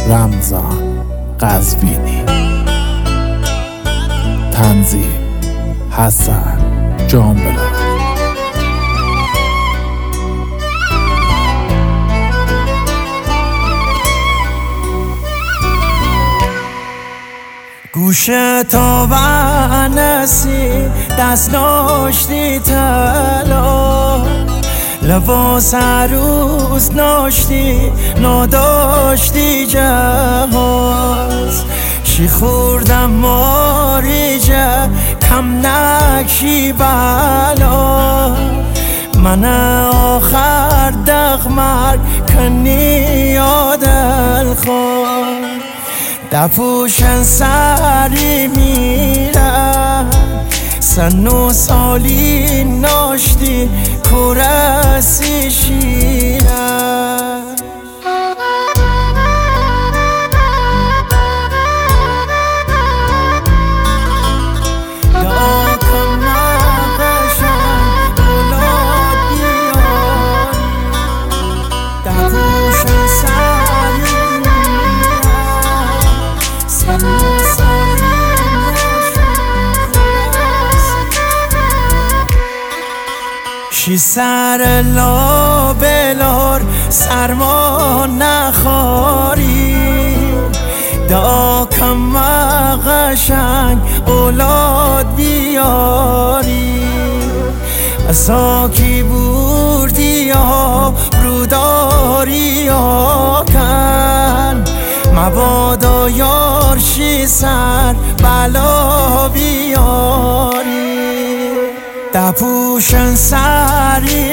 رمضان قزوینی. تنظیم حسن جانبلال. گوشه تا ونسی دست ناشتی تلا، لباس عروس ناشتی نداشتی جهاز. شی خوردم ماریجه کم نکشی بلا، من آخر دغمرگ کنی یادل خور. دپوشن سری میرم سن و سالی ناشتی کورسی شیرم. شی سر لابلار سرما نخواری، دا کم قشنگ اولاد بیاری. اساکی بوردی یا بروداری یا کن، مبادا یارشی سر بلا بیاری. دپوشن سری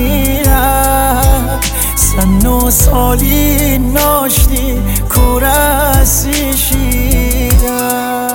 میرم سن و سالی ناشتی کورسی شیرم.